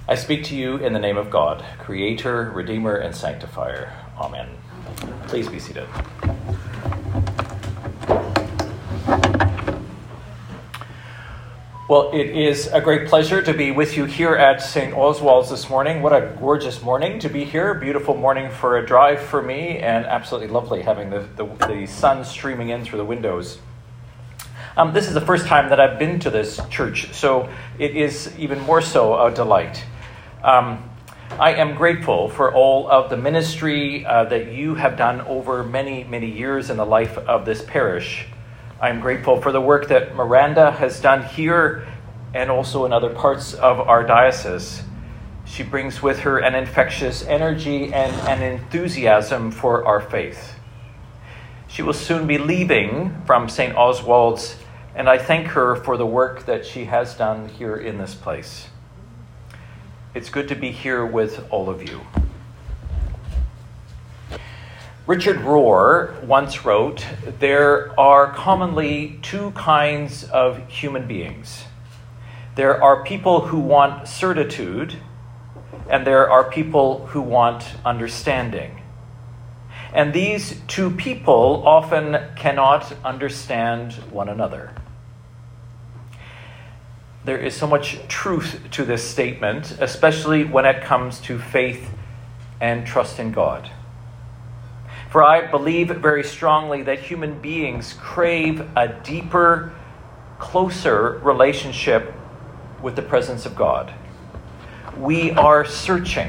I speak to you in the name of God, Creator, Redeemer, and Sanctifier. Amen. Please be seated. Well, it is a great pleasure to be with you here at St. Oswald's this morning. What a gorgeous morning to be here. Beautiful morning for a drive for me, and absolutely lovely having the sun streaming in through the windows. This is the first time that I've been to this church, so it is even more so a delight. I am grateful for all of the ministry that you have done over many, many years in the life of this parish. I'm grateful for the work that Miranda has done here and also in other parts of our diocese. She brings with her an infectious energy and an enthusiasm for our faith. She will soon be leaving from St. Oswald's, and I thank her for the work that she has done here in this place. It's good to be here with all of you. Richard Rohr once wrote, "There are commonly two kinds of human beings. There are people who want certitude, and there are people who want understanding. And these two people often cannot understand one another." There is so much truth to this statement, especially when it comes to faith and trust in God. For I believe very strongly that human beings crave a deeper, closer relationship with the presence of God. We are searching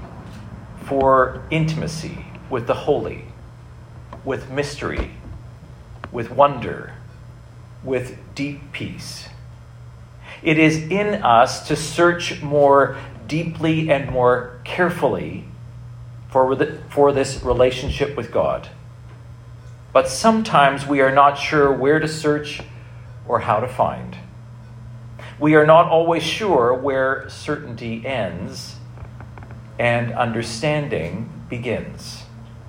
for intimacy with the holy, with mystery, with wonder, with deep peace. It is in us to search more deeply and more carefully for this relationship with God. But sometimes we are not sure where to search or how to find. We are not always sure where certainty ends and understanding begins.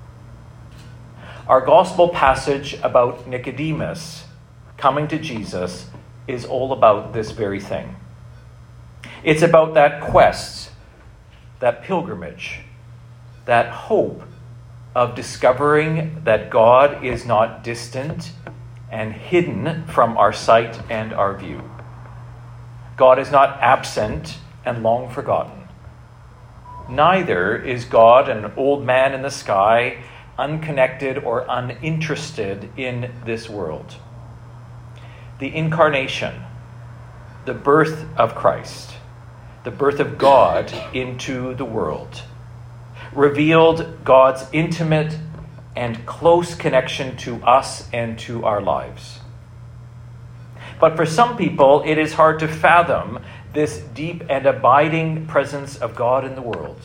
Our gospel passage about Nicodemus coming to Jesus is all about this very thing. It's about that quest, that pilgrimage, that hope of discovering that God is not distant and hidden from our sight and our view. God is not absent and long forgotten. Neither is God an old man in the sky, unconnected or uninterested in this world. The incarnation, the birth of Christ, the birth of God into the world, revealed God's intimate and close connection to us and to our lives. But for some people, it is hard to fathom this deep and abiding presence of God in the world.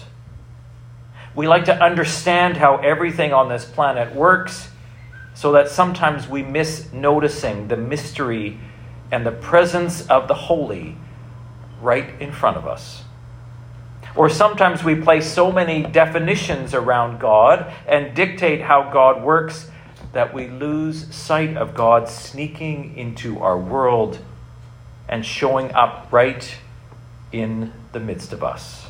We like to understand how everything on this planet works, so that sometimes we miss noticing the mystery and the presence of the holy right in front of us. Or sometimes we place so many definitions around God and dictate how God works that we lose sight of God sneaking into our world and showing up right in the midst of us.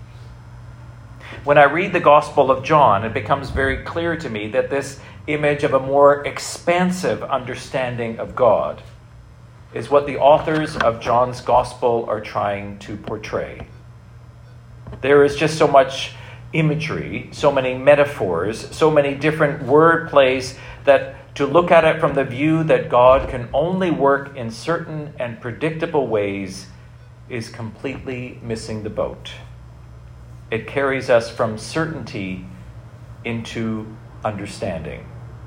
When I read the Gospel of John, it becomes very clear to me that this image of a more expansive understanding of God is what the authors of John's Gospel are trying to portray. There is just so much imagery, so many metaphors, so many different word plays that to look at it from the view that God can only work in certain and predictable ways is completely missing the boat. It carries us from certainty into understanding.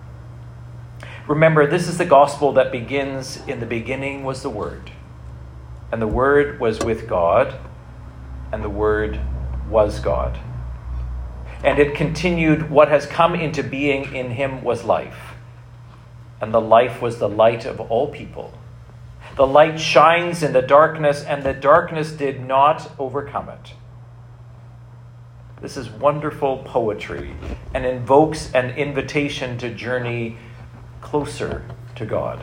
Remember, this is the gospel that begins, "In the beginning was the Word, and the Word was with God, and the Word was God." And it continued, "What has come into being in him was life, and the life was the light of all people. The light shines in the darkness, and the darkness did not overcome it." This is wonderful poetry and invokes an invitation to journey closer to God.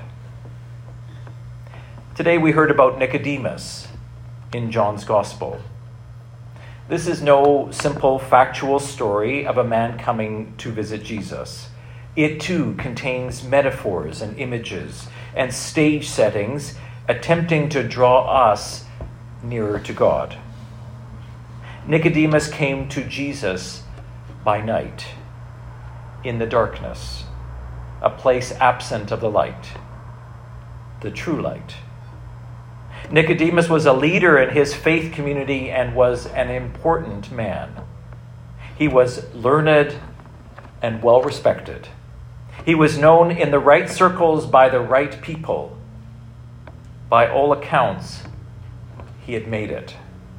Today we heard about Nicodemus in John's Gospel. This is no simple factual story of a man coming to visit Jesus. It too contains metaphors and images and stage settings attempting to draw us nearer to God. Nicodemus came to Jesus by night, in the darkness, a place absent of the light, the true light. Nicodemus was a leader in his faith community and was an important man. He was learned and well respected. He was known in the right circles by the right people. By all accounts, he had made it.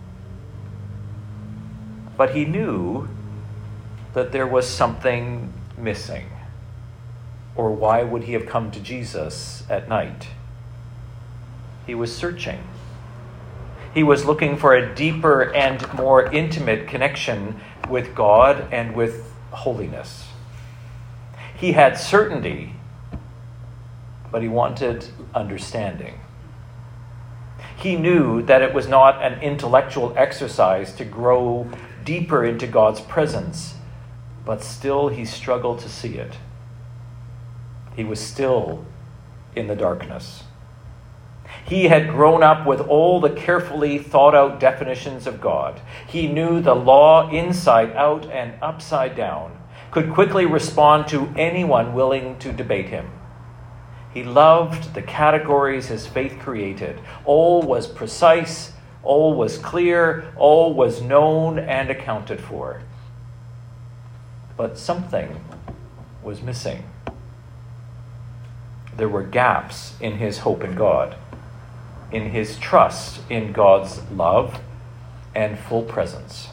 But he knew that there was something missing. Or why would he have come to Jesus at night? He was searching. He was looking for a deeper and more intimate connection with God and with holiness. He had certainty, but he wanted understanding. He knew that it was not an intellectual exercise to grow deeper into God's presence, but still he struggled to see it. He was still in the darkness. He had grown up with all the carefully thought out definitions of God. He knew the law inside out and upside down, could quickly respond to anyone willing to debate him. He loved the categories his faith created. All was precise, all was clear, all was known and accounted for. But something was missing. There were gaps in his hope in God, in his trust in God's love and full presence.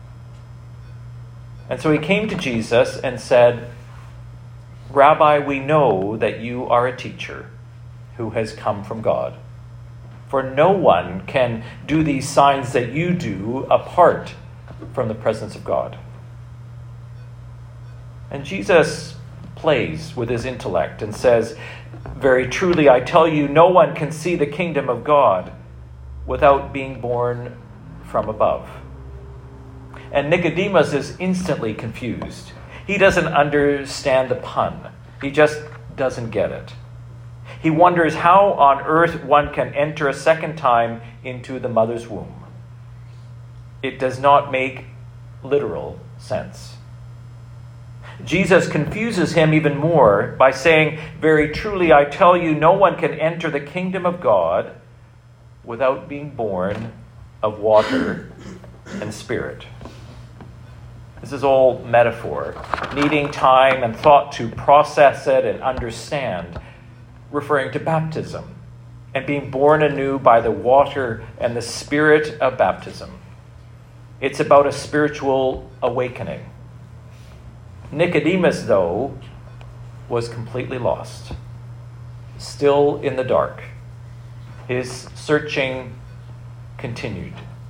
And so he came to Jesus and said, "Rabbi, we know that you are a teacher who has come from God. For no one can do these signs that you do apart from the presence of God." And Jesus plays with his intellect and says, "Very truly, I tell you, no one can see the kingdom of God without being born from above." And Nicodemus is instantly confused. He doesn't understand the pun. He just doesn't get it. He wonders how on earth one can enter a second time into the mother's womb. It does not make literal sense. Jesus confuses him even more by saying, "Very truly, I tell you, no one can enter the kingdom of God without being born of water and spirit." This is all metaphor, needing time and thought to process it and understand, referring to baptism and being born anew by the water and the spirit of baptism. It's about a spiritual awakening. Nicodemus, though, was completely lost, still in the dark. His searching continued.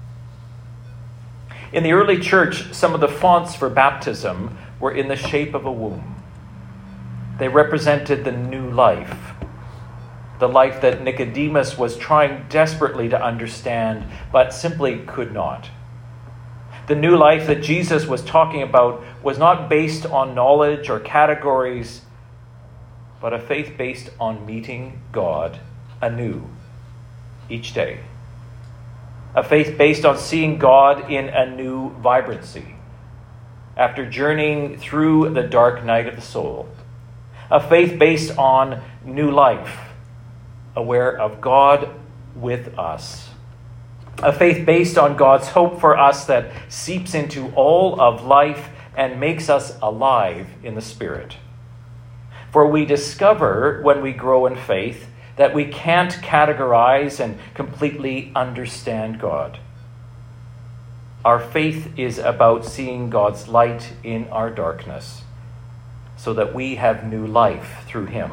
In the early church, some of the fonts for baptism were in the shape of a womb. They represented the new life, the life that Nicodemus was trying desperately to understand, but simply could not. The new life that Jesus was talking about was not based on knowledge or categories, but a faith based on meeting God anew each day. A faith based on seeing God in a new vibrancy after journeying through the dark night of the soul. A faith based on new life, aware of God with us. A faith based on God's hope for us that seeps into all of life and makes us alive in the Spirit. For we discover when we grow in faith that we can't categorize and completely understand God. Our faith is about seeing God's light in our darkness so that we have new life through him.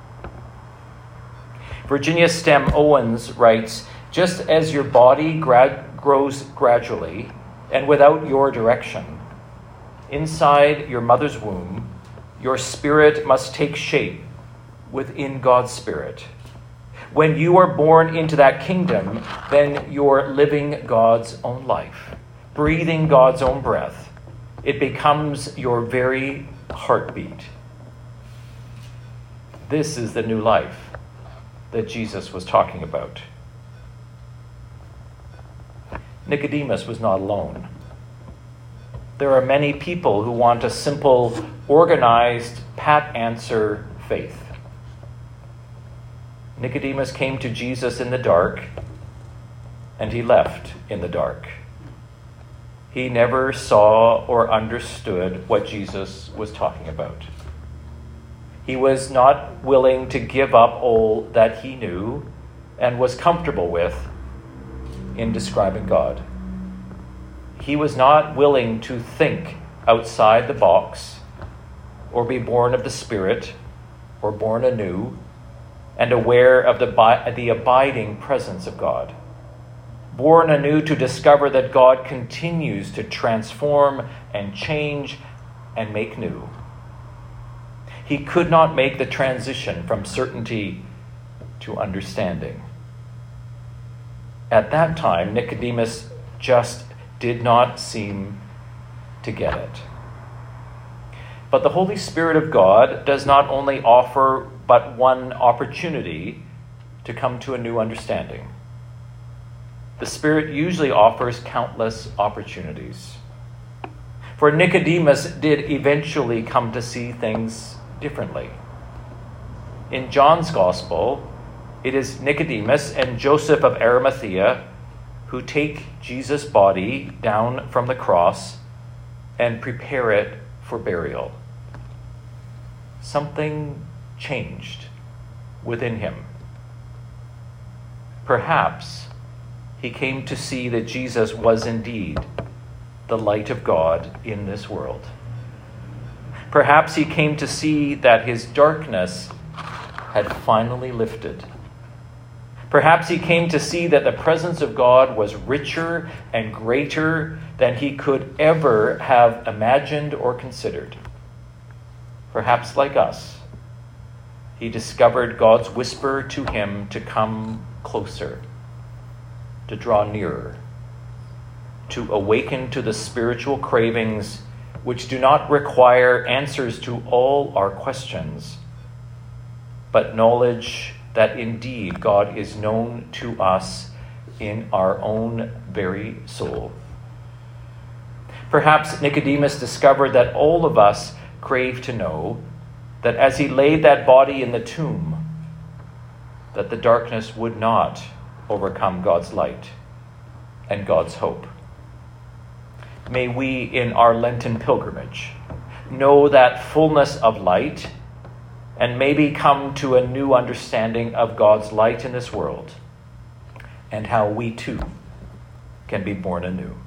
Virginia Stem Owens writes, "Just as your body grows gradually and without your direction, inside your mother's womb, your spirit must take shape within God's Spirit. When you are born into that kingdom, then you're living God's own life, breathing God's own breath. It becomes your very heartbeat. This is the new life that Jesus was talking about. Nicodemus was not alone. There are many people who want a simple, organized, pat answer faith. Nicodemus came to Jesus in the dark, and he left in the dark. He never saw or understood what Jesus was talking about. He was not willing to give up all that he knew and was comfortable with in describing God. He was not willing to think outside the box or be born of the Spirit or born anew and aware of the abiding presence of God. Born anew to discover that God continues to transform and change and make new. He could not make the transition from certainty to understanding. At that time, Nicodemus just did not seem to get it. But the Holy Spirit of God does not only offer but one opportunity to come to a new understanding. The Spirit usually offers countless opportunities. For Nicodemus did eventually come to see things differently. In John's Gospel, it is Nicodemus and Joseph of Arimathea who take Jesus' body down from the cross and prepare it for burial. Something changed within him. Perhaps he came to see that Jesus was indeed the light of God in this world. Perhaps he came to see that his darkness had finally lifted. Perhaps he came to see that the presence of God was richer and greater than he could ever have imagined or considered. Perhaps, like us, he discovered God's whisper to him to come closer, to draw nearer, to awaken to the spiritual cravings which do not require answers to all our questions, but knowledge that indeed God is known to us in our own very soul. Perhaps Nicodemus discovered that all of us crave to know that as he laid that body in the tomb, that the darkness would not overcome God's light and God's hope. May we, in our Lenten pilgrimage, know that fullness of light and maybe come to a new understanding of God's light in this world and how we too can be born anew.